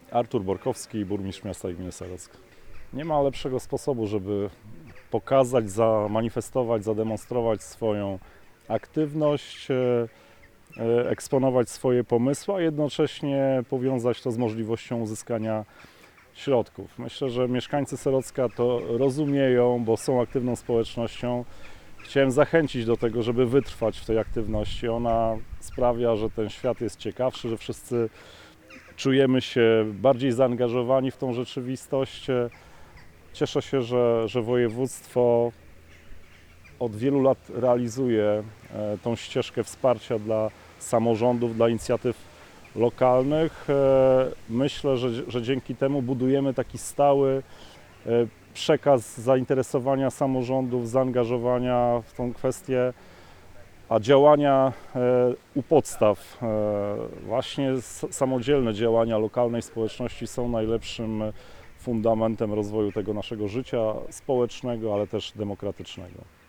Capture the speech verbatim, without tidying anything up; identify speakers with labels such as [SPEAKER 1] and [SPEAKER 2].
[SPEAKER 1] Artur Borkowski, burmistrz miasta i gminy Serocka. Nie ma lepszego sposobu, żeby pokazać, zamanifestować, zademonstrować swoją aktywność, e, eksponować swoje pomysły, a jednocześnie powiązać to z możliwością uzyskania środków. Myślę, że mieszkańcy Serocka to rozumieją, bo są aktywną społecznością. Chciałem zachęcić do tego, żeby wytrwać w tej aktywności. Ona sprawia, że ten świat jest ciekawszy, że wszyscy czujemy się bardziej zaangażowani w tą rzeczywistość. Cieszę się, że, że województwo od wielu lat realizuje tą ścieżkę wsparcia dla samorządów, dla inicjatyw lokalnych. Myślę, że, że dzięki temu budujemy taki stały przekaz zainteresowania samorządów, zaangażowania w tą kwestię, a działania u podstaw, właśnie samodzielne działania lokalnej społeczności są najlepszym fundamentem rozwoju tego naszego życia społecznego, ale też demokratycznego.